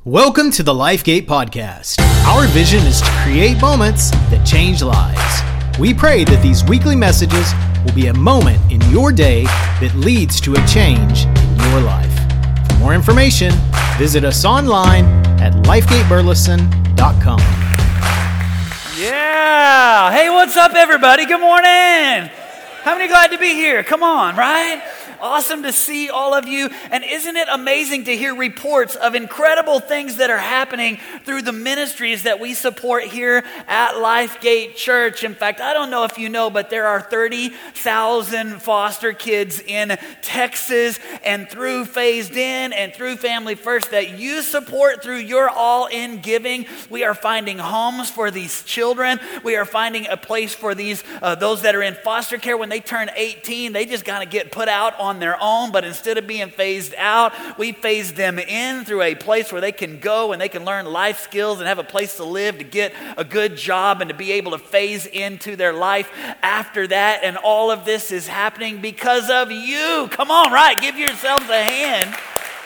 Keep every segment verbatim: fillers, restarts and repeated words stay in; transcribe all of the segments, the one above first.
Welcome to the LifeGate Podcast. Our vision is to create moments that change lives. We pray that these weekly messages will be a moment in your day that leads to a change in your life. For more information, visit us online at lifegate burleson dot com. Yeah. Hey, what's up, everybody? Good morning. How many glad to be here? Come on, right? Awesome to see all of you. And isn't it amazing to hear reports of incredible things that are happening through the ministries that we support here at LifeGate Church? In fact, I don't know if you know, but there are thirty thousand foster kids in Texas and through Phased In and through Family First that you support through your all-in giving. We are finding homes for these children. We are finding a place for these uh, those that are in foster care. When they turn eighteen, they just gotta get put out on their own, but instead of being phased out, we phase them in through a place where they can go and they can learn life skills and have a place to live, to get a good job and to be able to phase into their life after that. And all of this is happening because of you. Come on, right? Give yourselves a hand.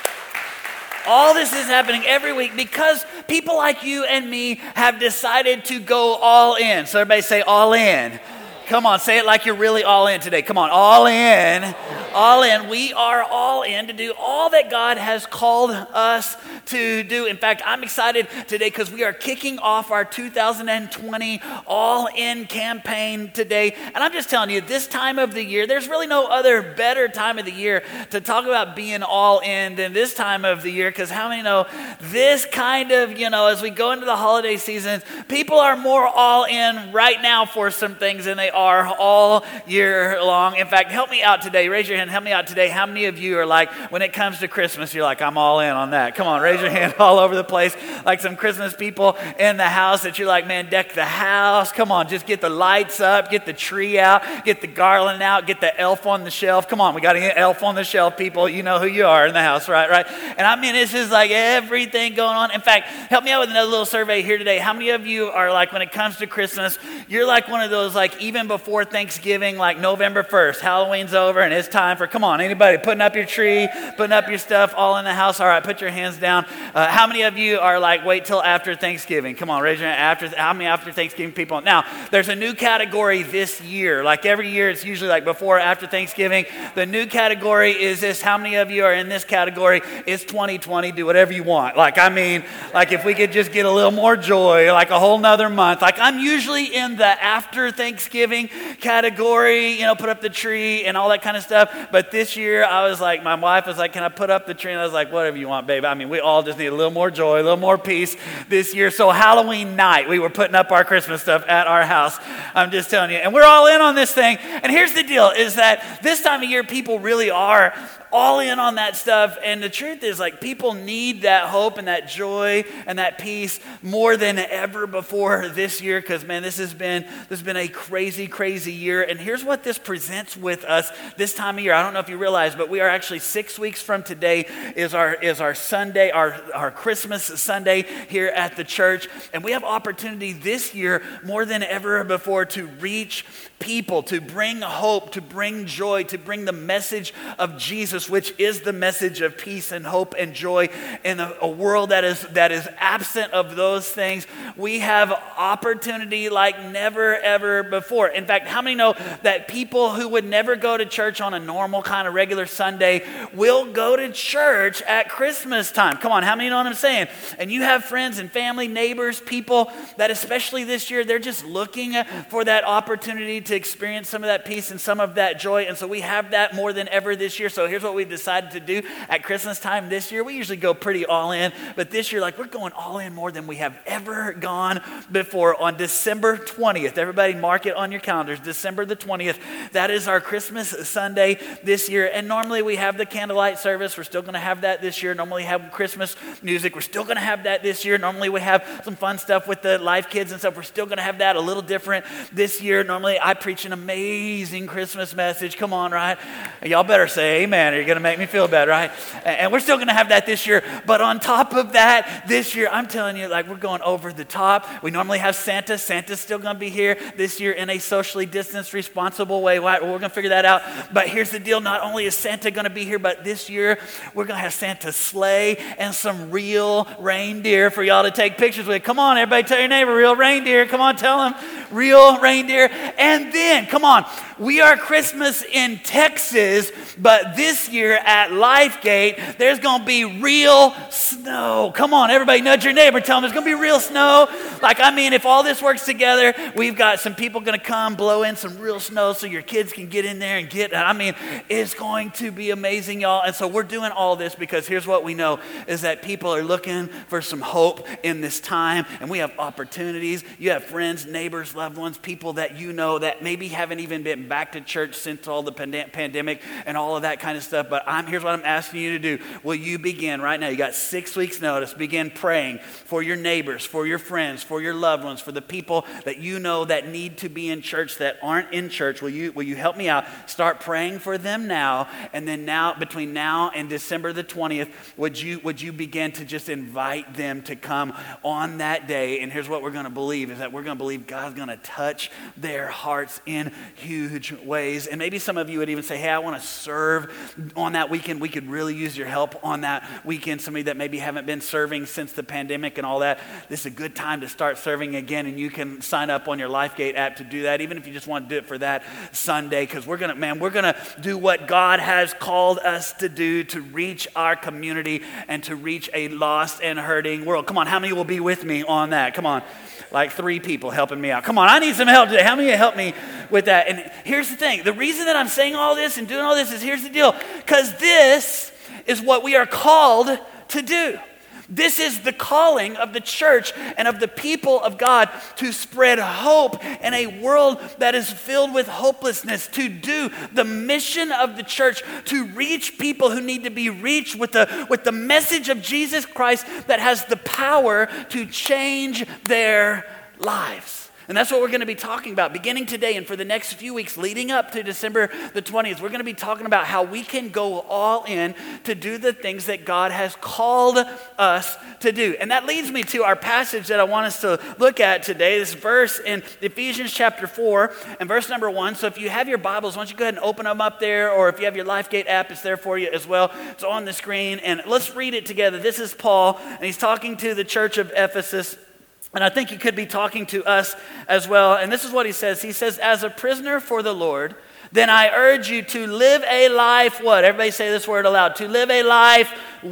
All this is happening every week because people like you and me have decided to go all in. So everybody say all in. Come on, say it like you're really all in today. Come on, all in, all in. We are all in to do all that God has called us to do. In fact, I'm excited today because we are kicking off our two thousand twenty All In campaign today. And I'm just telling you, this time of the year, there's really no other better time of the year to talk about being all in than this time of the year. Because how many know this kind of, you know, as we go into the holiday season, people are more all in right now for some things than they are all year long. In fact, help me out today. Raise your hand. Help me out today. How many of you are like, when it comes to Christmas, you're like, I'm all in on that. Come on, raise your hand all over the place. Like some Christmas people in the house that you're like, man, deck the house. Come on, just get the lights up, get the tree out, get the garland out, get the elf on the shelf. Come on, we got to get elf on the shelf, people. You know who you are in the house, right? Right. And I mean, it's just like everything going on. In fact, help me out with another little survey here today. How many of you are like, when it comes to Christmas, you're like one of those, like, even before Thanksgiving, like November first, Halloween's over and it's time for, come on, anybody putting up your tree, putting up your stuff all in the house? All right, put your hands down. Uh, how many of you are like, wait till after Thanksgiving? Come on, raise your hand. After, how many after Thanksgiving people? Now, there's a new category this year. Like every year, it's usually like before or after Thanksgiving. The new category is this. How many of you are in this category? It's twenty twenty. Do whatever you want. Like, I mean, like if we could just get a little more joy, like a whole nother month. Like I'm usually in the after Thanksgiving category, you know, put up the tree and all that kind of stuff. But this year I was like, my wife was like, can I put up the tree? And I was like, whatever you want, babe. I mean, we all just need a little more joy, a little more peace this year. So Halloween night, we were putting up our Christmas stuff at our house. I'm just telling you. And we're all in on this thing. And here's the deal is that this time of year, people really are all in on that stuff. And the truth is, like, people need that hope and that joy and that peace more than ever before this year. Because, man, this has been this has been a crazy, crazy year. And here's what this presents with us this time of year. I don't know if you realize, but we are actually six weeks from today is our is our Sunday, our, our Christmas Sunday here at the church. And we have opportunity this year more than ever before to reach people, to bring hope, to bring joy, to bring the message of Jesus, which is the message of peace and hope and joy in a, a world that is that is absent of those things. We have opportunity like never ever before. In fact, how many know that people who would never go to church on a normal kind of regular Sunday will go to church at Christmas time? Come on, how many know what I'm saying? And you have friends and family, neighbors, people that especially this year, they're just looking for that opportunity to experience some of that peace and some of that joy. And so we have that more than ever this year. So here's what we've decided to do at Christmas time this year. We usually go pretty all in, but this year, like, we're going all in more than we have ever gone before. On December twentieth, everybody mark it on your calendars, December the twentieth, that is our Christmas Sunday this year. And normally we have the candlelight service. We're still going to have that this year. Normally we have Christmas music. We're still going to have that this year. Normally we have some fun stuff with the Life Kids and stuff. We're still going to have that a little different this year. Normally I preach an amazing Christmas message. Come on, right? Y'all better say amen. You're going to make me feel bad, right? And we're still going to have that this year. But on top of that, this year, I'm telling you, like we're going over the top. We normally have Santa. Santa's still going to be here this year in a socially distanced, responsible way. We're going to figure that out. But here's the deal. Not only is Santa going to be here, but this year, we're going to have Santa's sleigh and some real reindeer for y'all to take pictures with. Come on, everybody, tell your neighbor, real reindeer. Come on, tell them, real reindeer. And then, come on, we are Christmas in Texas, but this year at LifeGate, there's going to be real snow. Come on, everybody, nudge your neighbor, tell them there's going to be real snow. Like, I mean, if all this works together, we've got some people going to come blow in some real snow so your kids can get in there and get, I mean, it's going to be amazing, y'all. And so we're doing all this because here's what we know is that people are looking for some hope in this time, and we have opportunities. You have friends, neighbors, loved ones, people that you know that maybe haven't even been back to church since all the pand- pandemic and all of that kind of stuff. But I'm here's what I'm asking you to do. Will you begin right now? You got six weeks notice. Begin praying for your neighbors, for your friends, for your loved ones, for the people that you know that need to be in church that aren't in church. Will you will you help me out? Start praying for them now, and then now between now and December the twentieth, would you would you begin to just invite them to come on that day? And here's what we're going to believe is that we're going to believe God's going to touch their hearts in huge ways. And maybe some of you would even say, hey, I want to serve on that weekend. We could really use your help on that weekend. Somebody that maybe haven't been serving since the pandemic and all that. This is a good time to start serving again, and you can sign up on your LifeGate app to do that, even if you just want to do it for that Sunday, because we're going to, man, we're going to do what God has called us to do to reach our community and to reach a lost and hurting world. Come on, how many will be with me on that? Come on. Like three people helping me out. Come on, I need some help today. How many of you help me with that? And here's the thing. The reason that I'm saying all this and doing all this is here's the deal. Because this is what we are called to do. This is the calling of the church and of the people of God to spread hope in a world that is filled with hopelessness, to do the mission of the church, to reach people who need to be reached with the, with the message of Jesus Christ that has the power to change their lives. And that's what we're going to be talking about beginning today and for the next few weeks leading up to December the twentieth. We're going to be talking about how we can go all in to do the things that God has called us to do. And that leads me to our passage that I want us to look at today, this verse in Ephesians chapter four and verse number one. So if you have your Bibles, why don't you go ahead and open them up there, or if you have your LifeGate app, it's there for you as well. It's on the screen, and let's read it together. This is Paul, and he's talking to the church of Ephesus. And I think he could be talking to us as well. And this is what he says. He says, as a prisoner for the Lord, then I urge you to live a life, what? Everybody say this word aloud. To live a life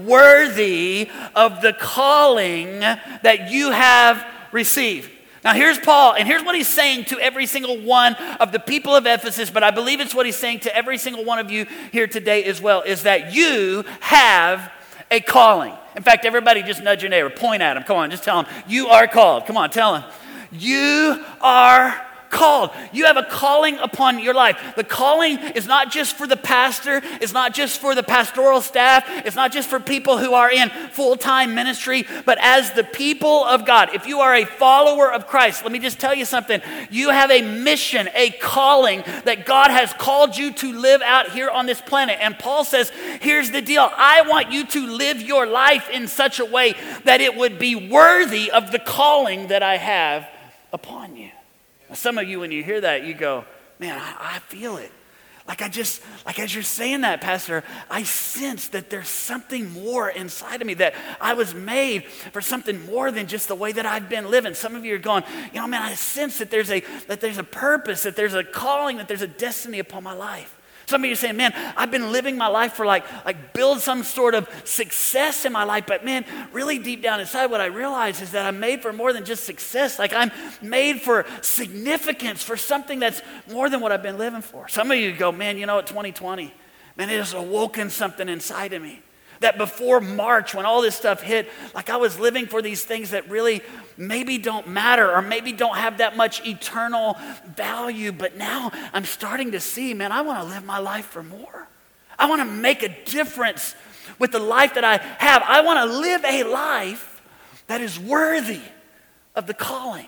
worthy of the calling that you have received. Now here's Paul, and here's what he's saying to every single one of the people of Ephesus, but I believe it's what he's saying to every single one of you here today as well, is that you have a calling. In fact, everybody just nudge your neighbor, point at him. Come on, just tell him, you are called. Come on, tell him. You are called. You have a calling upon your life. The calling is not just for the pastor. It's not just for the pastoral staff. It's not just for people who are in full-time ministry, but as the people of God. If you are a follower of Christ, let me just tell you something. You have a mission, a calling that God has called you to live out here on this planet. And Paul says, here's the deal. I want you to live your life in such a way that it would be worthy of the calling that I have upon you. Some of you, when you hear that, you go, man, I, I feel it. Like I just, like as you're saying that, Pastor, I sense that there's something more inside of me, that I was made for something more than just the way that I've been living. Some of you are going, you know, man, I sense that there's a that there's a purpose, that there's a calling, that there's a destiny upon my life. Some of you are saying, man, I've been living my life for like, like build some sort of success in my life. But man, really deep down inside, what I realize is that I'm made for more than just success. Like I'm made for significance, for something that's more than what I've been living for. Some of you go, man, you know what, twenty twenty, man, it has awoken something inside of me. That before March, when all this stuff hit, like I was living for these things that really maybe don't matter or maybe don't have that much eternal value. But now I'm starting to see, man, I want to live my life for more. I want to make a difference with the life that I have. I want to live a life that is worthy of the calling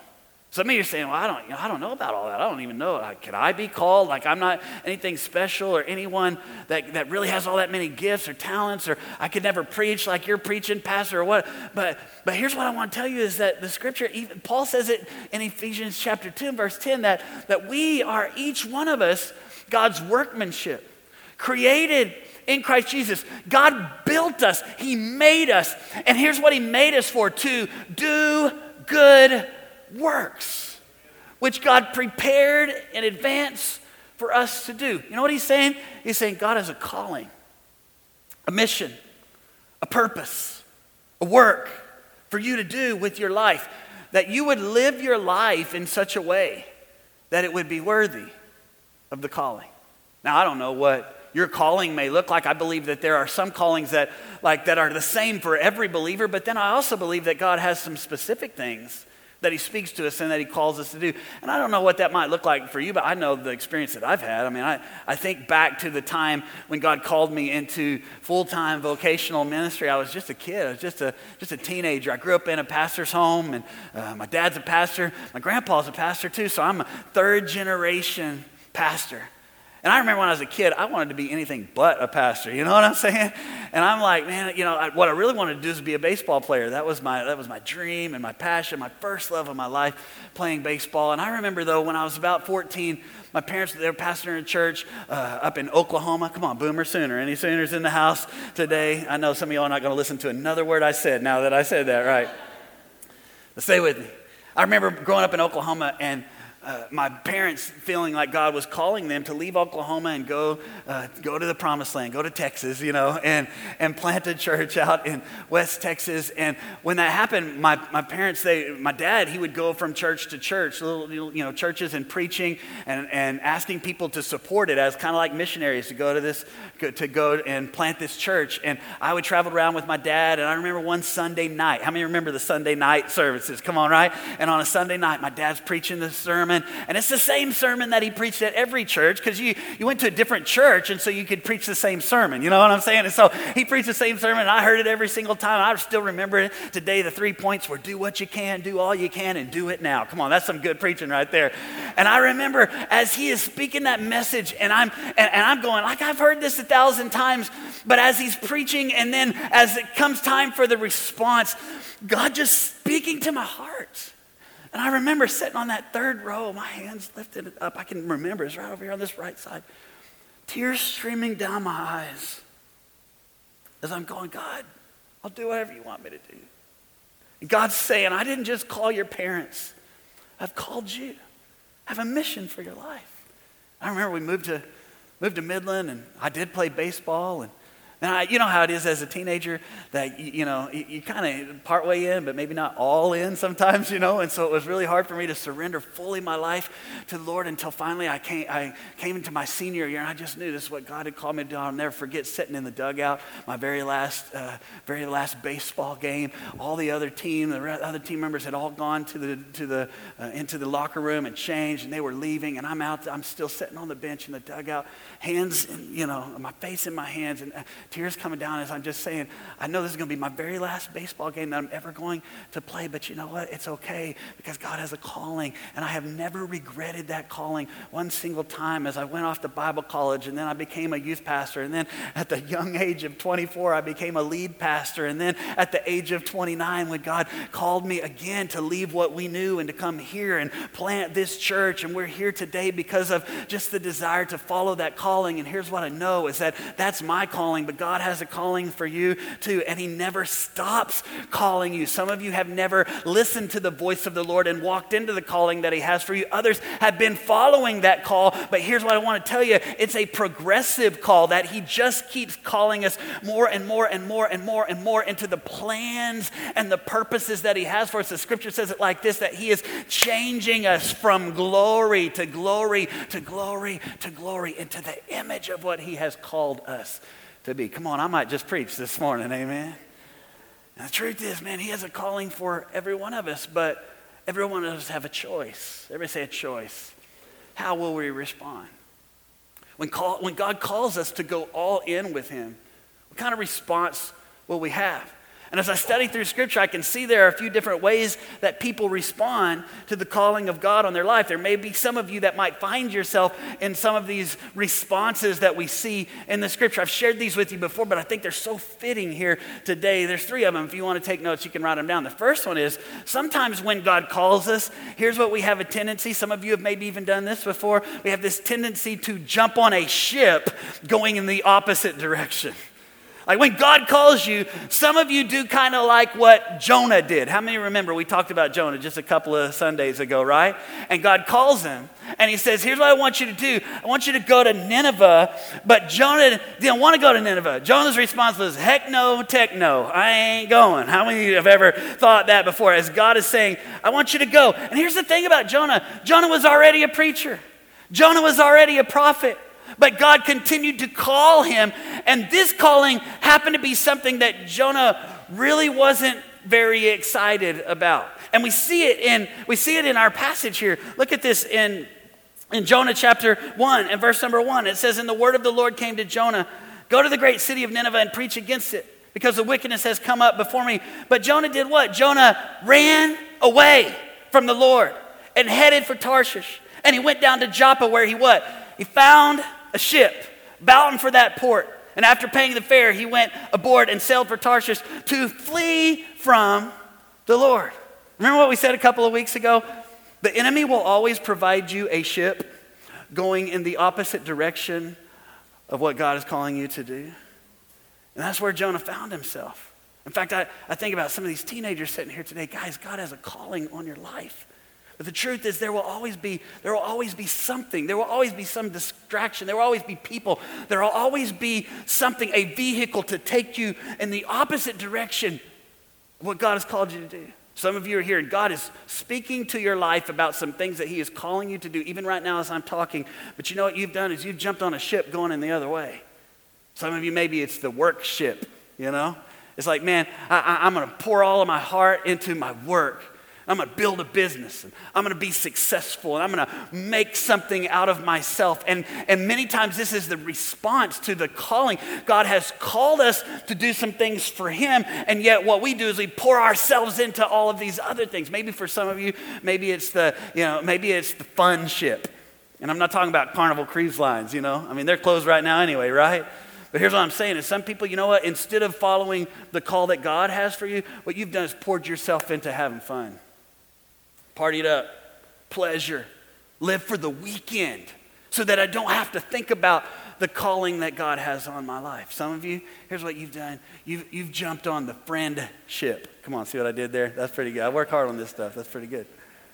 Some of you are saying, well, I don't, you know, I don't know about all that. I don't even know. Like, can I be called? Like, I'm not anything special or anyone that, that really has all that many gifts or talents, or I could never preach like you're preaching, pastor, or what. But but here's what I want to tell you is that the scripture, even Paul says it in Ephesians chapter two, verse ten, that, that we are, each one of us, God's workmanship, created in Christ Jesus. God built us. He made us. And here's what he made us for: to do good works, which God prepared in advance for us to do. You know what he's saying? He's saying God has a calling, a mission, a purpose, a work for you to do with your life, that you would live your life in such a way that it would be worthy of the calling. Now, I don't know what your calling may look like. I believe that there are some callings that like that are the same for every believer, but then I also believe that God has some specific things that he speaks to us and that he calls us to do. And I don't know what that might look like for you, but I know the experience that I've had. I mean, I, I think back to the time when God called me into full-time vocational ministry. I was just a kid. I was just a just a teenager. I grew up in a pastor's home, and uh, my dad's a pastor. My grandpa's a pastor too, so I'm a third-generation pastor. And I remember when I was a kid, I wanted to be anything but a pastor. You know what I'm saying? And I'm like, man, you know, I, what I really wanted to do is be a baseball player. That was my that was my dream and my passion, my first love of my life, playing baseball. And I remember, though, when I was about fourteen, my parents, they were pastoring a church uh, up in Oklahoma. Come on, Boomer Sooner. Any Sooners in the house today? I know some of y'all are not going to listen to another word I said now that I said that, right? But stay with me. I remember growing up in Oklahoma and Uh, my parents feeling like God was calling them to leave Oklahoma and go uh, go to the promised land, go to Texas, you know, and and plant a church out in West Texas. And when that happened, my, my parents, they, my dad, he would go from church to church, little, you know, churches and preaching and, and asking people to support it as kind of like missionaries to go to this, to go and plant this church. And I would travel around with my dad. And I remember one Sunday night. How many remember the Sunday night services? Come on, right? And on a Sunday night, my dad's preaching this sermon. And it's the same sermon that he preached at every church, because you, you went to a different church and so you could preach the same sermon. You know what I'm saying? And so he preached the same sermon, and I heard it every single time. I still remember it today. The three points were: do what you can, do all you can, and do it now. Come on, that's some good preaching right there. And I remember as he is speaking that message, and I'm and, and I'm going, like, I've heard this a thousand times, but as he's preaching, and then as it comes time for the response, God just speaking to my heart. And I remember sitting on that third row, my hands lifted up. I can remember, it's right over here on this right side. Tears streaming down my eyes as I'm going, God, I'll do whatever you want me to do. And God's saying, I didn't just call your parents. I've called you. I have a mission for your life. I remember we moved to moved to Midland, and I did play baseball, and And I, you know how it is as a teenager that, you, you know, you, you kind of part way in, but maybe not all in sometimes, you know. And so it was really hard for me to surrender fully my life to the Lord until finally I came, I came into my senior year, and I just knew this is what God had called me to do. I'll never forget sitting in the dugout, my very last, uh, very last baseball game. All the other team, the other team members had all gone to the to the uh, into the locker room and changed, and they were leaving, and I'm out. I'm still sitting on the bench in the dugout, hands, in, you know, my face in my hands, and tears coming down as I'm just saying, I know this is going to be my very last baseball game that I'm ever going to play, but you know what? It's okay, because God has a calling, and I have never regretted that calling one single time. As I went off to Bible college, and then I became a youth pastor, and then at the young age of twenty-four, I became a lead pastor, and then at the age of twenty-nine, when God called me again to leave what we knew and to come here and plant this church, and we're here today because of just the desire to follow that calling. And here's what I know is that that's my calling, but God has a calling for you too, and he never stops calling you. Some of you have never listened to the voice of the Lord and walked into the calling that he has for you. Others have been following that call, but here's what I want to tell you. It's a progressive call that he just keeps calling us more and more and more and more and more into the plans and the purposes that he has for us. The scripture says it like this, that he is changing us from glory to glory to glory to glory into the image of what he has called us to be. Come on, I might just preach this morning, amen? And the truth is, man, he has a calling for every one of us, but every one of us have a choice. Everybody say a choice. How will we respond? When, call, when God calls us to go all in with him, what kind of response will we have? And as I study through Scripture, I can see there are a few different ways that people respond to the calling of God on their life. There may be some of you that might find yourself in some of these responses that we see in the Scripture. I've shared these with you before, but I think they're so fitting here today. There's three of them. If you want to take notes, you can write them down. The first one is, sometimes when God calls us, here's what we have a tendency. Some of you have maybe even done this before. We have this tendency to jump on a ship going in the opposite direction. Like when God calls you, some of you do kind of like what Jonah did. How many remember we talked about Jonah just a couple of Sundays ago, right? And God calls him and he says, here's what I want you to do. I want you to go to Nineveh. But Jonah didn't want to go to Nineveh. Jonah's response was, heck no, tech no, I ain't going. How many of you have ever thought that before? As God is saying, I want you to go. And here's the thing about Jonah. Jonah was already a preacher. Jonah was already a prophet. But God continued to call him, and this calling happened to be something that Jonah really wasn't very excited about. And we see it in we see it in our passage here. Look at this in, in Jonah chapter one and verse number one. It says, and the word of the Lord came to Jonah, go to the great city of Nineveh and preach against it, because the wickedness has come up before me. But Jonah did what? Jonah ran away from the Lord and headed for Tarshish. And he went down to Joppa, where he what? He found a ship bound for that port. And after paying the fare, he went aboard and sailed for Tarshish to flee from the Lord. Remember what we said a couple of weeks ago? The enemy will always provide you a ship going in the opposite direction of what God is calling you to do. And that's where Jonah found himself. In fact, I, I think about some of these teenagers sitting here today. Guys, God has a calling on your life. But the truth is there will always be, there will always be something. There will always be some distraction. There will always be people. There will always be something, a vehicle to take you in the opposite direction of what God has called you to do. Some of you are here and God is speaking to your life about some things that he is calling you to do, even right now as I'm talking. But you know what you've done is you've jumped on a ship going in the other way. Some of you, maybe it's the work ship, you know? It's like, man, I, I, I'm going to pour all of my heart into my work. I'm going to build a business, and I'm going to be successful, and I'm going to make something out of myself. And, and many times this is the response to the calling. God has called us to do some things for him, and yet what we do is we pour ourselves into all of these other things. Maybe for some of you, maybe it's the, you know, maybe it's the fun ship. And I'm not talking about Carnival Cruise Lines, you know. I mean, they're closed right now anyway, right? But here's what I'm saying is some people, you know what, instead of following the call that God has for you, what you've done is poured yourself into having fun. Partied up, pleasure, live for the weekend so that I don't have to think about the calling that God has on my life. Some of you, here's what you've done. You've, you've jumped on the friendship. Come on, see what I did there? That's pretty good. I work hard on this stuff. That's pretty good.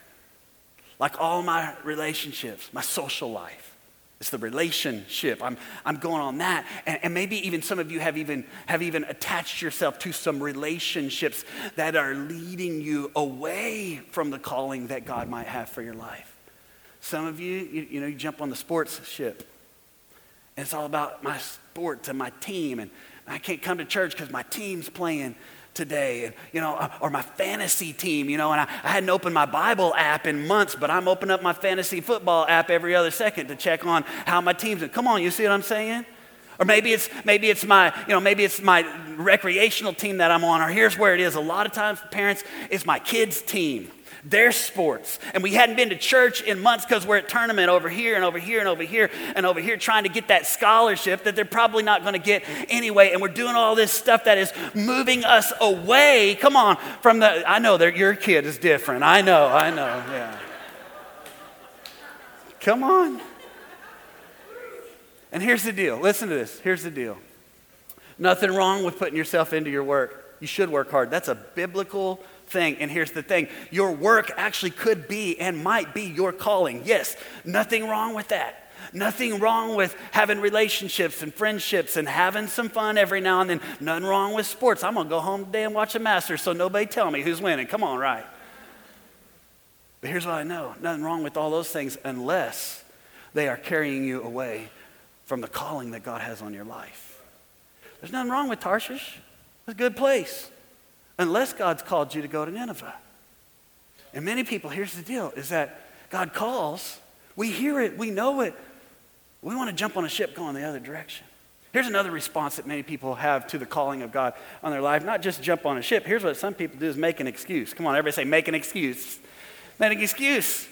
Like all my relationships, my social life. It's the relationship. I'm, I'm going on that. And, and maybe even some of you have even, have even attached yourself to some relationships that are leading you away from the calling that God might have for your life. Some of you, you, you know, you jump on the sports ship. And it's all about my sports and my team. And I can't come to church because my team's playing today, and, you know, or my fantasy team, you know, and I, I hadn't opened my Bible app in months, but I'm opening up my fantasy football app every other second to check on how my team's doing. Come on, you see what I'm saying? Or maybe it's maybe it's my, you know, maybe it's my recreational team that I'm on, or here's where it is. A lot of times, parents, it's my kids' team. Their sports. And we hadn't been to church in months because we're at tournament over here and over here and over here and over here trying to get that scholarship that they're probably not going to get anyway. And we're doing all this stuff that is moving us away. Come on, from the, I know that your kid is different. I know, I know, yeah. Come on. And here's the deal. Listen to this. Here's the deal. Nothing wrong with putting yourself into your work. You should work hard. That's a biblical thing. And here's the thing. Your work actually could be and might be your calling. Yes, nothing wrong with that. Nothing wrong with having relationships and friendships and having some fun every now and then. Nothing wrong with sports. I'm going to go home today and watch a Masters so nobody tell me who's winning. Come on, right? But here's what I know. Nothing wrong with all those things unless they are carrying you away from the calling that God has on your life. There's nothing wrong with Tarshish. It's a good place. Unless God's called you to go to Nineveh. And many people, here's the deal, is that God calls, we hear it, we know it, we want to jump on a ship going the other direction. Here's another response that many people have to the calling of God on their life. Not just jump on a ship. Here's what some people do is make an excuse. Come on, everybody say, make an excuse. Make an excuse.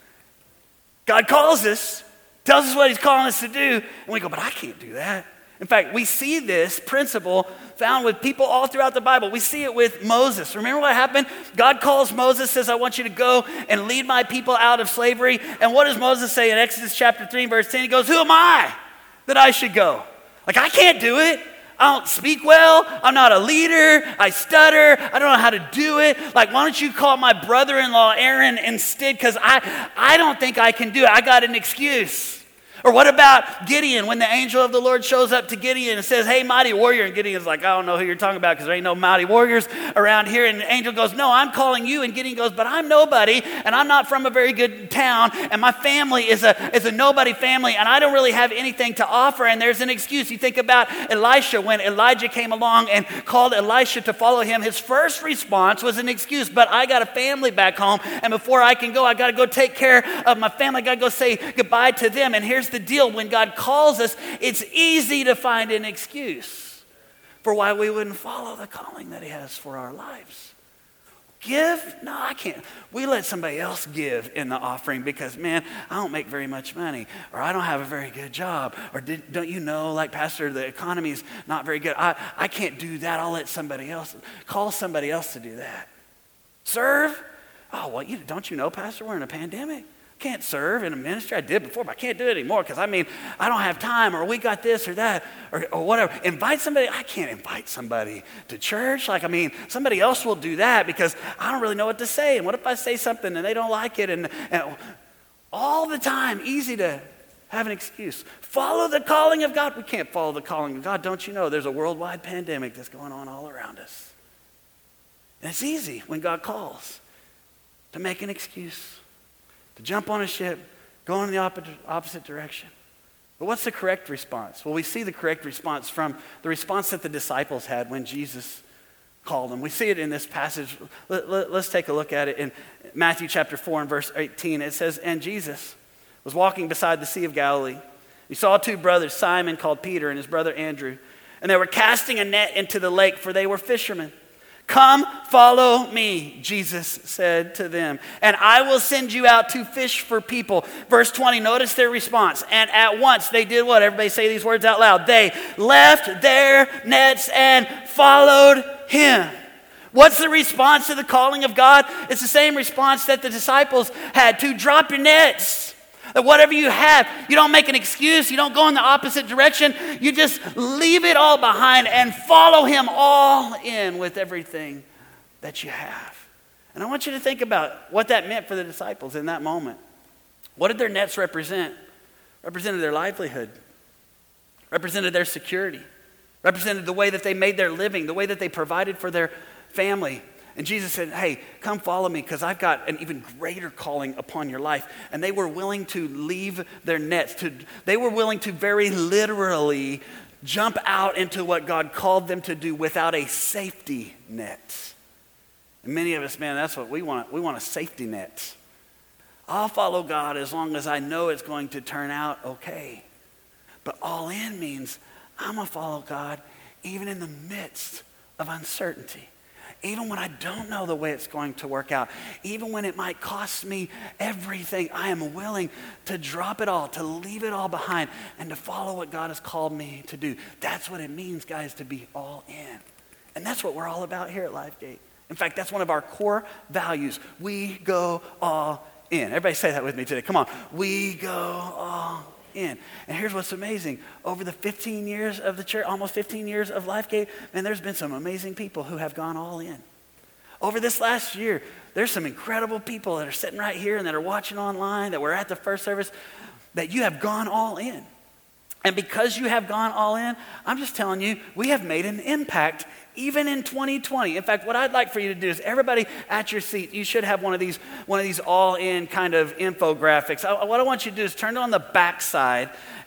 God calls us, tells us what he's calling us to do, and we go, but I can't do that. In fact, we see this principle found with people all throughout the Bible. We see it with Moses. Remember what happened? God calls Moses, says, I want you to go and lead my people out of slavery. And what does Moses say in Exodus chapter three, verse ten? He goes, who am I that I should go? Like, I can't do it. I don't speak well. I'm not a leader. I stutter. I don't know how to do it. Like, why don't you call my brother-in-law Aaron instead? Because I, I don't think I can do it. I got an excuse. Or what about Gideon when the angel of the Lord shows up to Gideon and says, hey, mighty warrior. And Gideon's like, I don't know who you're talking about because there ain't no mighty warriors around here. And the angel goes, no, I'm calling you. And Gideon goes, but I'm nobody and I'm not from a very good town. And my family is a, is a nobody family and I don't really have anything to offer. And there's an excuse. You think about Elisha when Elijah came along and called Elisha to follow him. His first response was an excuse, but I got a family back home. And before I can go, I got to go take care of my family. I got to go say goodbye to them. And here's the deal. When God calls us, it's easy to find an excuse for why we wouldn't follow the calling that he has for our lives. Give? No, I can't. We let somebody else give in the offering because, man, I don't make very much money, or I don't have a very good job, or did, don't you know, like, Pastor, the economy's not very good. I, I can't do that. I'll let somebody else, call somebody else to do that. Serve? Oh, well, you, don't you know, Pastor, we're in a pandemic. Can't serve in a ministry. I did before, but I can't do it anymore because I mean, I don't have time, or we got this or that, or, or whatever. Invite somebody. I can't invite somebody to church. Like, I mean, somebody else will do that because I don't really know what to say. And what if I say something and they don't like it? And, and all the time, easy to have an excuse. Follow the calling of God. We can't follow the calling of God. Don't you know there's a worldwide pandemic that's going on all around us? And it's easy when God calls to make an excuse, to jump on a ship, go in the opposite, opposite direction. But what's the correct response? Well, we see the correct response from the response that the disciples had when Jesus called them. We see it in this passage. Let, let, let's take a look at it in Matthew chapter four and verse eighteen. It says, and Jesus was walking beside the Sea of Galilee. He saw two brothers, Simon called Peter and his brother Andrew, and they were casting a net into the lake, for they were fishermen. Come, follow me, Jesus said to them, and I will send you out to fish for people. Verse twenty, notice their response. And at once they did what? Everybody say these words out loud. They left their nets and followed him. What's the response to the calling of God? It's the same response that the disciples had, to drop your nets. That whatever you have, you don't make an excuse. You don't go in the opposite direction. You just leave it all behind and follow him all in with everything that you have. And I want you to think about what that meant for the disciples in that moment. What did their nets represent? Represented their livelihood. Represented their security. Represented the way that they made their living, the way that they provided for their family. And Jesus said, hey, come follow me because I've got an even greater calling upon your life. And they were willing to leave their nets. To, they were willing to very literally jump out into what God called them to do without a safety net. And many of us, man, that's what we want. We want a safety net. I'll follow God as long as I know it's going to turn out okay. But all in means I'm going to follow God even in the midst of uncertainty. Even when I don't know the way it's going to work out, even when it might cost me everything, I am willing to drop it all, to leave it all behind, and to follow what God has called me to do. That's what it means, guys, to be all in. And that's what we're all about here at LifeGate. In fact, that's one of our core values. We go all in. Everybody say that with me today. Come on. We go all in. And here's what's amazing. Over the fifteen years of the church, almost fifteen years of LifeGate, man, there's been some amazing people who have gone all in. Over this last year, there's some incredible people that are sitting right here and that are watching online, that were at the first service, that you have gone all in. And because you have gone all in, I'm just telling you, we have made an impact even in twenty twenty. In fact, what I'd like for you to do is everybody at your seat, you should have one of these one of these all-in kind of infographics. I, what I want you to do is turn it on the back side,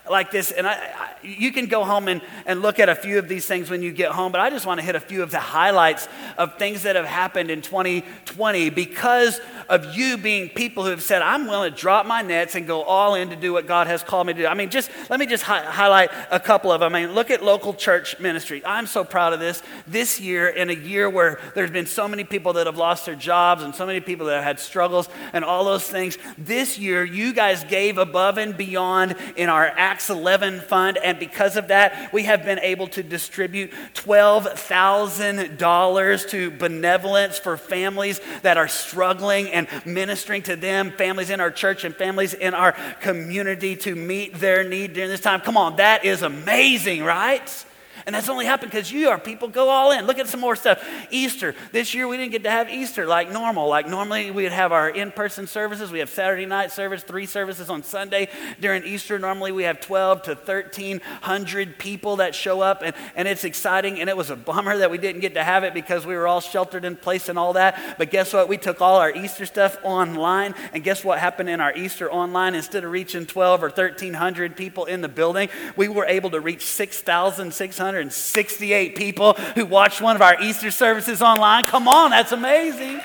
like this, and I, I, you can go home and, and look at a few of these things when you get home, but I just want to hit a few of the highlights of things that have happened in twenty twenty because of you being people who have said, I'm willing to drop my nets and go all in to do what God has called me to do. I mean, just let me just hi- highlight a couple of them. I mean, look at local church ministry. I'm so proud of this. This year, in a year where there's been so many people that have lost their jobs and so many people that have had struggles and all those things, this year, you guys gave above and beyond in our Acts eleven fund, and because of that, we have been able to distribute twelve thousand dollars to benevolence for families that are struggling and ministering to them, families in our church and families in our community to meet their need during this time. Come on, that is amazing, right? And that's only happened because you are people go all in. Look at some more stuff. Easter. This year we didn't get to have Easter like normal. Like normally we'd have our in-person services. We have Saturday night service, three services on Sunday. During Easter, normally we have twelve to thirteen hundred people that show up, and, and it's exciting. And it was a bummer that we didn't get to have it because we were all sheltered in place and all that. But guess what? We took all our Easter stuff online, and guess what happened in our Easter online? Instead of reaching twelve or thirteen hundred people in the building, we were able to reach six thousand six hundred sixty-eight people who watched one of our Easter services online. Come on, that's amazing.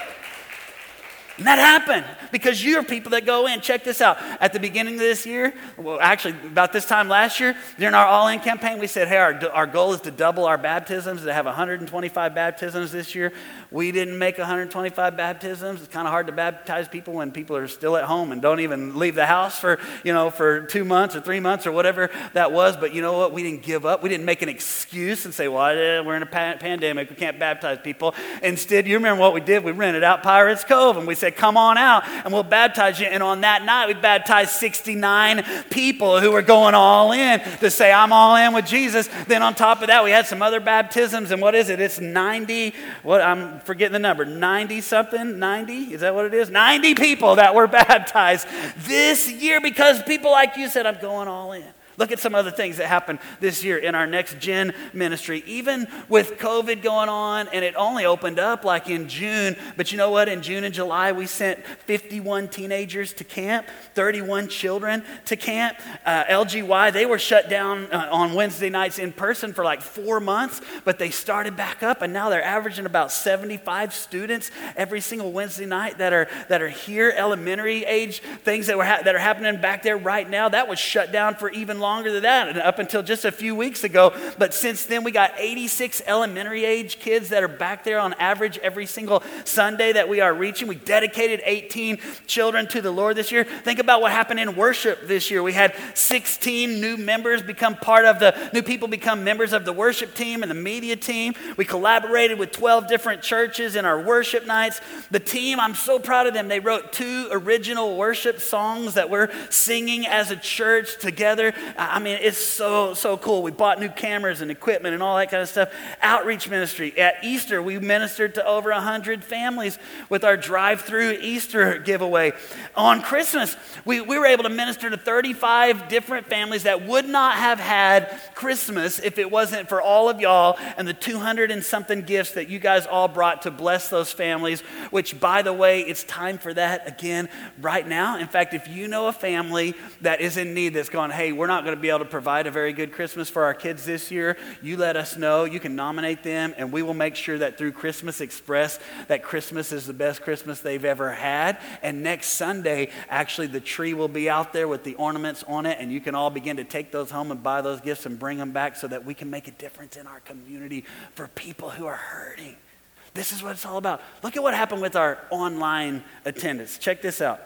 And that happened because you're people that go in. Check this out. At the beginning of this year, well, actually about this time last year, during our All In campaign, we said, hey, our, our goal is to double our baptisms, to have one hundred twenty-five baptisms this year. We didn't make one hundred twenty-five baptisms. It's kind of hard to baptize people when people are still at home and don't even leave the house for, you know, for two months or three months or whatever that was. But you know what? We didn't give up. We didn't make an excuse and say, well, we're in a pa- pandemic. We can't baptize people. Instead, you remember what we did? We rented out Pirates Cove and we said, come on out and we'll baptize you. And on that night, we baptized sixty-nine people who were going all in to say, I'm all in with Jesus. Then on top of that, we had some other baptisms. And what is it? It's ninety, what I'm forgetting the number, ninety something, ninety? Is that what it is? ninety people that were baptized this year because people like you said, I'm going all in. Look at some other things that happened this year in our Next Gen ministry. Even with COVID going on, and it only opened up like in June, but you know what? In June and July, we sent fifty-one teenagers to camp, thirty-one children to camp. Uh, L G Y, they were shut down uh, on Wednesday nights in person for like four months, but they started back up, and now they're averaging about seventy-five students every single Wednesday night that are that are here, elementary age things that were ha- that are happening back there right now. That was shut down for even longer. Longer than that, and up until just a few weeks ago. But since then, we got eighty-six elementary age kids that are back there on average every single Sunday that we are reaching. We dedicated eighteen children to the Lord this year. Think about what happened in worship this year. We had sixteen new members become part of the, new people become members of the worship team and the media team. We collaborated with twelve different churches in our worship nights. The team, I'm so proud of them. They wrote two original worship songs that we're singing as a church together. I mean, it's so, so cool. We bought new cameras and equipment and all that kind of stuff. Outreach ministry. At Easter, we ministered to over one hundred families with our drive-through Easter giveaway. On Christmas, we, we were able to minister to thirty-five different families that would not have had Christmas if it wasn't for all of y'all and the two hundred and something gifts that you guys all brought to bless those families, which, by the way, it's time for that again right now. In fact, if you know a family that is in need that's going, hey, we're not going to be able to provide a very good Christmas for our kids this year, you let us know. You can nominate them, and we will make sure that through Christmas Express that Christmas is the best Christmas they've ever had. And next Sunday, actually, the tree will be out there with the ornaments on it, and you can all begin to take those home and buy those gifts and bring them back so that we can make a difference in our community for people who are hurting. This is what it's all about. Look at what happened with our online attendance. Check this out.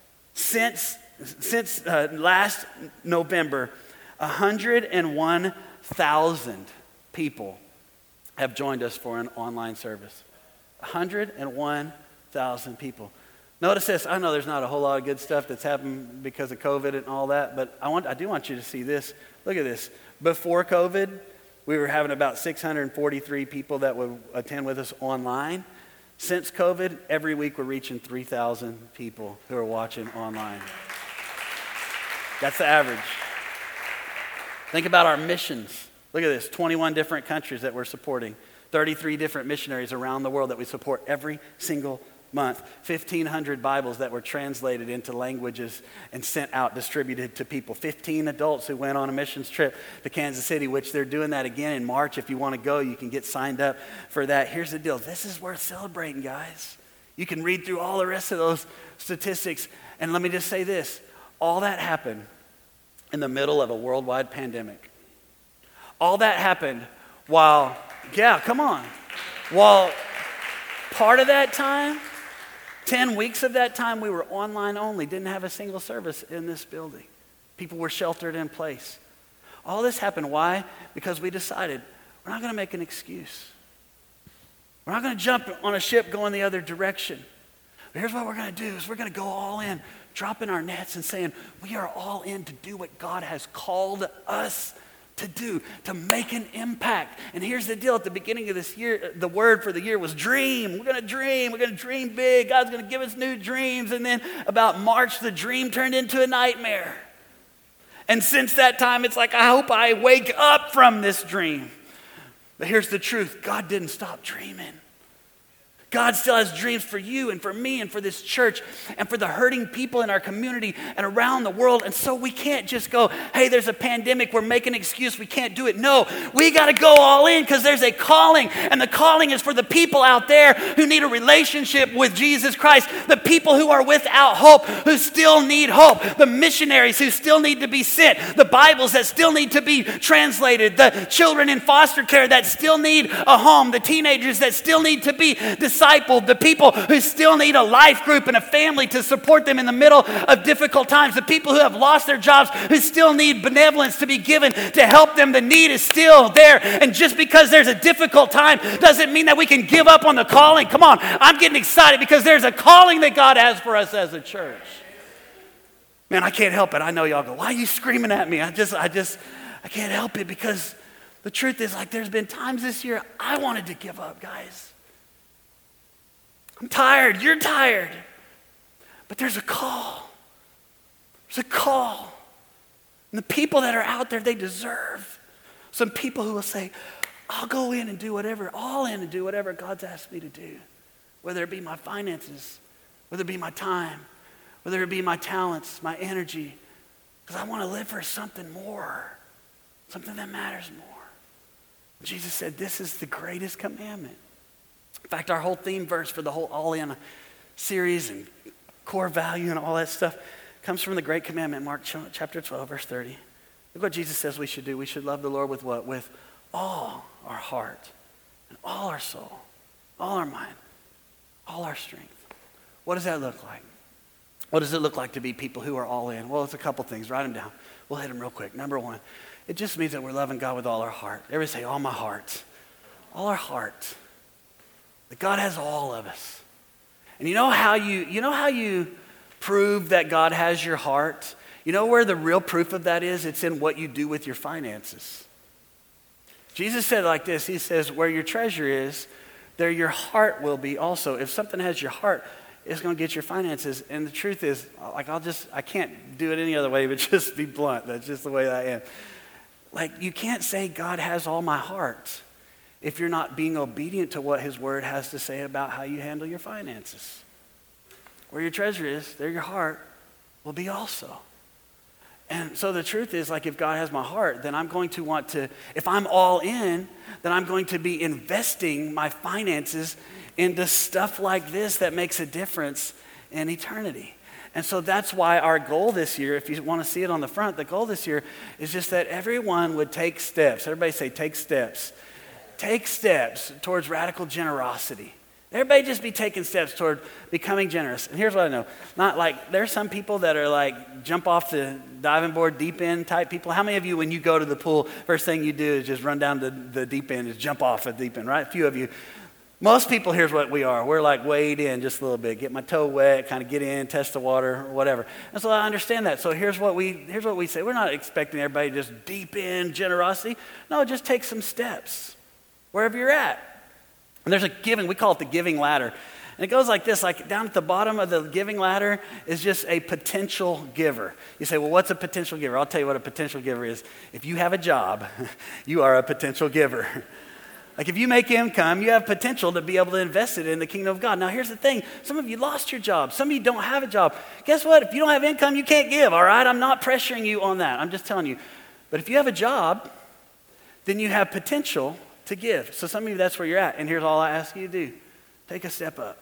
Since Since uh, last November, one hundred one thousand people have joined us for an online service. one hundred one thousand people. Notice this. I know there's not a whole lot of good stuff that's happened because of COVID and all that, but I want I do want you to see this. Look at this. Before COVID, we were having about six hundred forty-three people that would attend with us online. Since COVID, every week we're reaching three thousand people who are watching online. That's the average. Think about our missions. Look at this, twenty-one different countries that we're supporting, thirty-three different missionaries around the world that we support every single month, fifteen hundred Bibles that were translated into languages and sent out, distributed to people. fifteen adults who went on a missions trip to Kansas City, which they're doing that again in March. If you want to go, you can get signed up for that. Here's the deal. This is worth celebrating, guys. You can read through all the rest of those statistics. And let me just say this. All that happened in the middle of a worldwide pandemic. All that happened while, yeah, come on. While part of that time, ten weeks of that time, we were online only, didn't have a single service in this building. People were sheltered in place. All this happened, why? Because we decided we're not going to make an excuse. We're not going to jump on a ship going the other direction. But here's what we're going to do is we're going to go all in, dropping our nets and saying, we are all in to do what God has called us to do, to make an impact. And here's the deal. At the beginning of this year, the word for the year was dream. We're going to dream. We're going to dream big. God's going to give us new dreams. And then about March, the dream turned into a nightmare. And since that time, it's like, I hope I wake up from this dream. But here's the truth. God didn't stop dreaming. God still has dreams for you and for me and for this church and for the hurting people in our community and around the world. And so we can't just go, hey, there's a pandemic, we're making an excuse, we can't do it. No, we got to go all in because there's a calling. And the calling is for the people out there who need a relationship with Jesus Christ, the people who are without hope, who still need hope, the missionaries who still need to be sent, the Bibles that still need to be translated, the children in foster care that still need a home, the teenagers that still need to be discipled, the people who still need a life group and a family to support them in the middle of difficult times, the people who have lost their jobs, who still need benevolence to be given to help them. The need is still there. And just because there's a difficult time doesn't mean that we can give up on the calling. Come on, I'm getting excited because there's a calling that God has for us as a church. Man, I can't help it. I know y'all go, why are you screaming at me? I just, I just, I can't help it because the truth is, like, there's been times this year I wanted to give up, guys. I'm tired. You're tired. But there's a call. There's a call. And the people that are out there, they deserve some people who will say, I'll go in and do whatever, all in and do whatever God's asked me to do. Whether it be my finances, whether it be my time, whether it be my talents, my energy. Because I want to live for something more, something that matters more. Jesus said, this is the greatest commandment. In fact, our whole theme verse for the whole All In series and core value and all that stuff comes from the Great Commandment, Mark chapter twelve, verse thirty. Look what Jesus says we should do. We should love the Lord with what? With all our heart and all our soul, all our mind, all our strength. What does that look like? What does it look like to be people who are all in? Well, it's a couple things. Write them down. We'll hit them real quick. Number one, it just means that we're loving God with all our heart. Everybody say, all my heart. All our heart. That God has all of us. And you know how you, you know how you prove that God has your heart? You know where the real proof of that is? It's in what you do with your finances. Jesus said it like this. He says, where your treasure is, there your heart will be also. If something has your heart, it's going to get your finances. And the truth is, like, I'll just, I can't do it any other way but just be blunt. That's just the way I am. Like, you can't say God has all my heart if you're not being obedient to what his word has to say about how you handle your finances. Where your treasure is, there your heart will be also. And so the truth is, like, if God has my heart, then I'm going to want to, if I'm all in, then I'm going to be investing my finances into stuff like this that makes a difference in eternity. And so that's why our goal this year, if you want to see it on the front, the goal this year is just that everyone would take steps. Everybody say, take steps. Take steps towards radical generosity. Everybody just be taking steps toward becoming generous. And here's what I know. Not like, there's some people that are like jump off the diving board deep end type people. How many of you, when you go to the pool, first thing you do is just run down the, the deep end, is jump off the deep end, right? A few of you. Most people, here's what we are. We're like wade in just a little bit, get my toe wet, kind of get in, test the water, whatever. And so I understand that. So here's what we here's what we say. We're not expecting everybody to just deep in generosity. No, just take some steps wherever you're at. And there's a giving, we call it the giving ladder. And it goes like this, like down at the bottom of the giving ladder is just a potential giver. You say, well, what's a potential giver? I'll tell you what a potential giver is. If you have a job, you are a potential giver. Like if you make income, you have potential to be able to invest it in the kingdom of God. Now here's the thing. Some of you lost your job. Some of you don't have a job. Guess what? If you don't have income, you can't give, all right? I'm not pressuring you on that. I'm just telling you. But if you have a job, then you have potential to give. So some of you, that's where you're at. And here's all I ask you to do. Take a step up.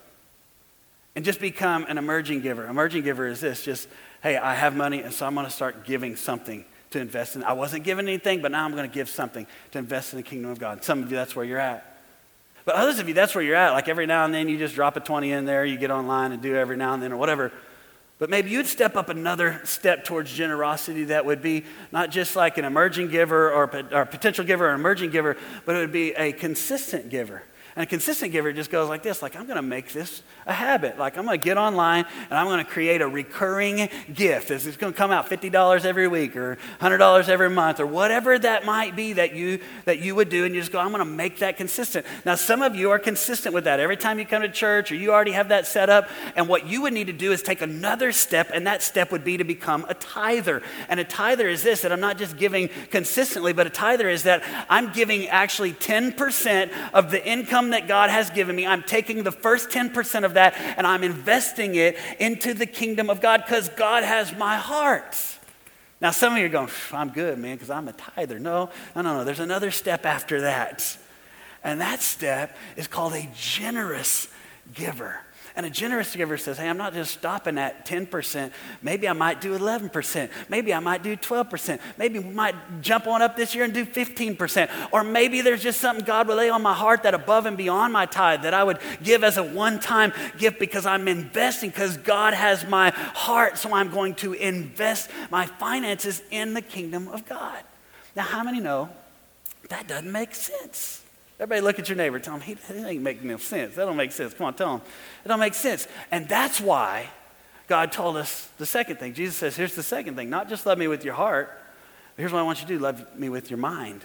And just become an emerging giver. Emerging giver is this, just, hey, I have money, and so I'm going to start giving something to invest in. I wasn't giving anything, but now I'm going to give something to invest in the kingdom of God. Some of you, that's where you're at. But others of you, that's where you're at. Like every now and then you just drop a twenty in there, you get online and do every now and then or whatever. But maybe you'd step up another step towards generosity that would be not just like an emerging giver or, or potential giver or emerging giver, but it would be a consistent giver. And a consistent giver just goes like this, like I'm going to make this a habit. Like I'm going to get online and I'm going to create a recurring gift. This is going to come out fifty dollars every week or one hundred dollars every month or whatever that might be that you that you would do. And you just go, I'm going to make that consistent. Now some of you are consistent with that. Every time you come to church or you already have that set up. And what you would need to do is take another step, and that step would be to become a tither. And a tither is this, that I'm not just giving consistently, but a tither is that I'm giving actually ten percent of the income that God has given me. I'm taking the first ten percent of that and I'm investing it into the kingdom of God because God has my heart. Now some of you are going, I'm good, man, because I'm a tither. No, no, no, no. There's another step after that. And that step is called a generous giver. And a generous giver says, hey, I'm not just stopping at ten percent. Maybe I might do eleven percent. Maybe I might do twelve percent. Maybe we might jump on up this year and do fifteen percent. Or maybe there's just something God would lay on my heart that above and beyond my tithe that I would give as a one-time gift because I'm investing because God has my heart. So I'm going to invest my finances in the kingdom of God. Now, how many know that doesn't make sense? Everybody look at your neighbor. Tell them, he, he ain't making no sense. That don't make sense. Come on, tell them. It don't make sense. And that's why God told us the second thing. Jesus says, here's the second thing. Not just love me with your heart. But here's what I want you to do. Love me with your mind.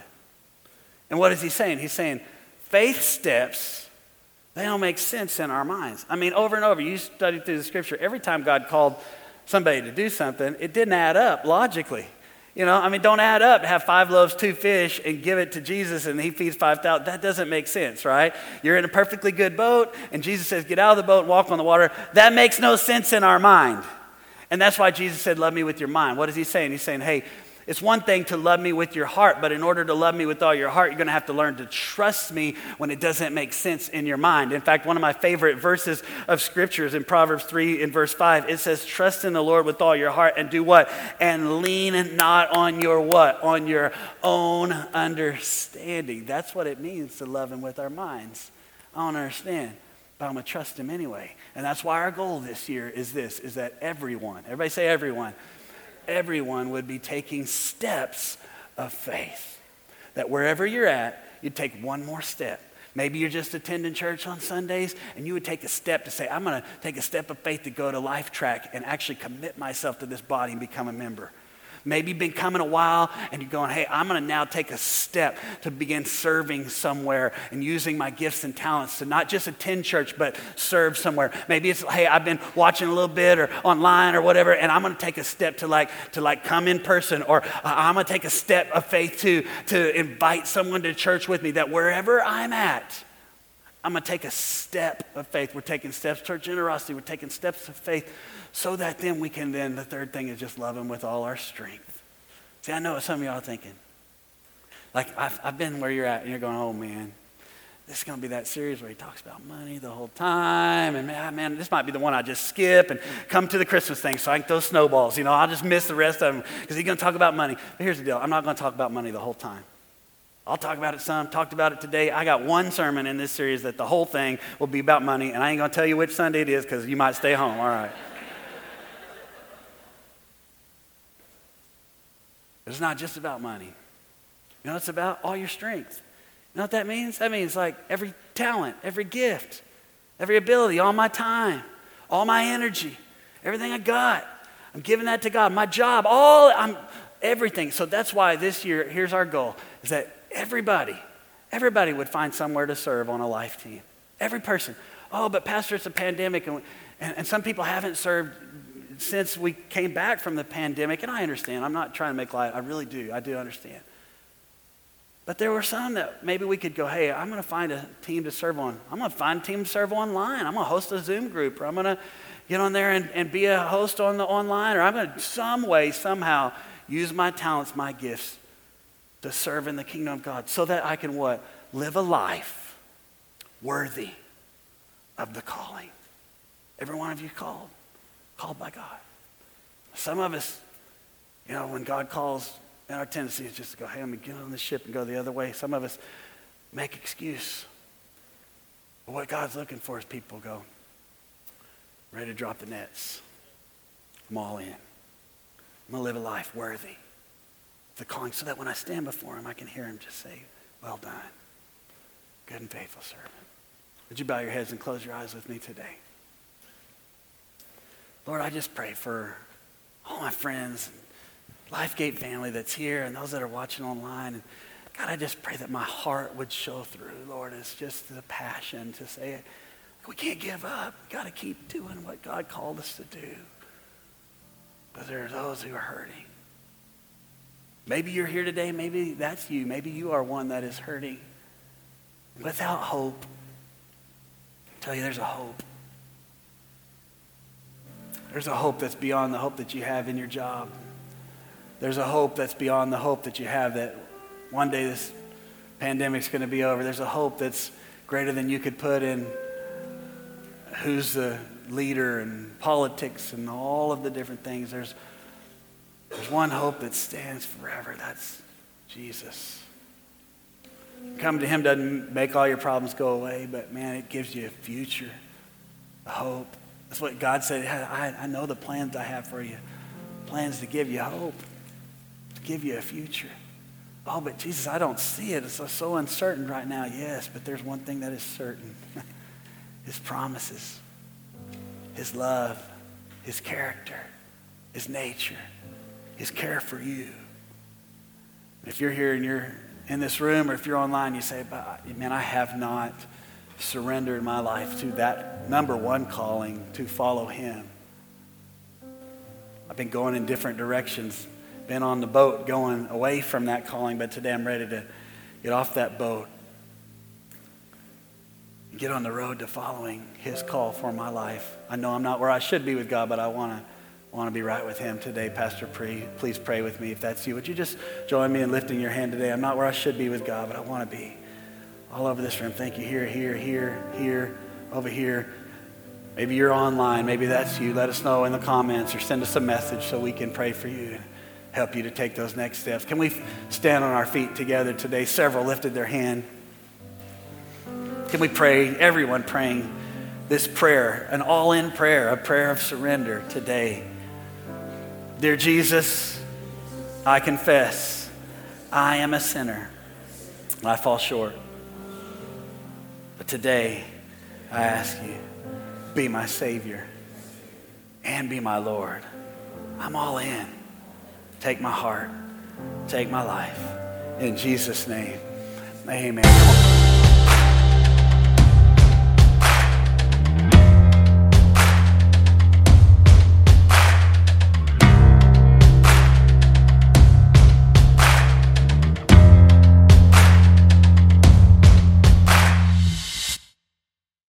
And what is he saying? He's saying faith steps, they don't make sense in our minds. I mean, over and over, you study through the scripture. Every time God called somebody to do something, it didn't add up logically. You know, I mean, don't add up to have five loaves, two fish, and give it to Jesus, and he feeds five thousand. That doesn't make sense, right? You're in a perfectly good boat, and Jesus says, get out of the boat and walk on the water. That makes no sense in our mind. And that's why Jesus said, love me with your mind. What is he saying? He's saying, hey, it's one thing to love me with your heart, but in order to love me with all your heart, you're going to have to learn to trust me when it doesn't make sense in your mind. In fact, one of my favorite verses of scriptures in Proverbs three in verse five, it says, trust in the Lord with all your heart and do what? And lean not on your what? On your own understanding. That's what it means to love him with our minds. I don't understand, but I'm going to trust him anyway. And that's why our goal this year is this, is that everyone, everybody say everyone, everyone would be taking steps of faith. That wherever you're at, you'd take one more step. Maybe you're just attending church on Sundays and you would take a step to say, I'm going to take a step of faith to go to Life Track and actually commit myself to this body and become a member. Maybe you've been coming a while and you're going, hey, I'm going to now take a step to begin serving somewhere and using my gifts and talents to not just attend church, but serve somewhere. Maybe it's, hey, I've been watching a little bit or online or whatever, and I'm going to take a step to like to like come in person, or uh, I'm going to take a step of faith to, to invite someone to church with me, that wherever I'm at, I'm going to take a step of faith. We're taking steps toward generosity. We're taking steps of faith so that then we can then, the third thing is just love him with all our strength. See, I know what some of y'all are thinking. Like, I've, I've been where you're at, and you're going, oh, man, this is going to be that series where he talks about money the whole time. And, man, man, this might be the one I just skip and come to the Christmas thing so I can throw snowballs. You know, I'll just miss the rest of them because he's going to talk about money. But here's the deal. I'm not going to talk about money the whole time. I'll talk about it some, talked about it today. I got one sermon in this series that the whole thing will be about money, and I ain't going to tell you which Sunday it is because you might stay home. All right. It's not just about money. You know, it's about all your strength. You know what that means? That means like every talent, every gift, every ability, all my time, all my energy, everything I got. I'm giving that to God. My job, all, I'm everything. So that's why this year, here's our goal, is that everybody, everybody would find somewhere to serve on a life team. Every person. Oh, but Pastor, it's a pandemic, and, and, and some people haven't served since we came back from the pandemic, and I understand. I'm not trying to make light. I really do. I do understand. But there were some that maybe we could go, hey, I'm going to find a team to serve on. I'm going to find a team to serve online. I'm going to host a Zoom group, or I'm going to get on there and, and be a host on the online, or I'm going to some way, somehow use my talents, my gifts to serve in the kingdom of God so that I can what? Live a life worthy of the calling. Every one of you called, called by God. Some of us, you know, when God calls, and our tendency is just to go, hey, I'm going to get on the ship and go the other way. Some of us make excuse. But what God's looking for is people go, ready to drop the nets. I'm all in. I'm going to live a life worthy of the calling so that when I stand before him, I can hear him just say, well done, good and faithful servant. Would you bow your heads and close your eyes with me today? Lord, I just pray for all my friends, LifeGate family that's here, and those that are watching online. And God, I just pray that my heart would show through, Lord. It's just the passion to say, we can't give up. We got to keep doing what God called us to do. But there are those who are hurting. Maybe you're here today. Maybe that's you. Maybe you are one that is hurting without hope. I tell you, there's a hope. There's a hope that's beyond the hope that you have in your job. There's a hope that's beyond the hope that you have that one day this pandemic's going to be over. There's a hope that's greater than you could put in who's the leader and politics and all of the different things. There's, there's one hope that stands forever. That's Jesus. Coming to him doesn't make all your problems go away, but man, it gives you a future, a hope. That's what God said. I, I know the plans I have for you. Plans to give you hope, to give you a future. Oh, but Jesus, I don't see it. It's so, so uncertain right now. Yes, but there's one thing that is certain. His promises, his love, his character, his nature, his care for you. If you're here and you're in this room, or if you're online, you say, man, I have not surrendered my life to that number one calling, to follow him. I've been going in different directions, been on the boat going away from that calling, but today I'm ready to get off that boat and get on the road to following his call for my life. I know I'm not where I should be with God, but I want to want to be right with him today. Pastor, pray, please pray with me if that's you. Would you just join me in lifting your hand today? I'm not where I should be with God, but I want to be all over this room. Thank you. Here, here, here, here, over here. Maybe you're online. Maybe that's you. Let us know in the comments or send us a message so we can pray for you and help you to take those next steps. Can we stand on our feet together today? Several lifted their hand. Can we pray, everyone praying this prayer, an all-in prayer, a prayer of surrender today? Dear Jesus, I confess I am a sinner. I fall short. But today, I ask you, be my Savior and be my Lord. I'm all in. Take my heart. Take my life. In Jesus' name, amen.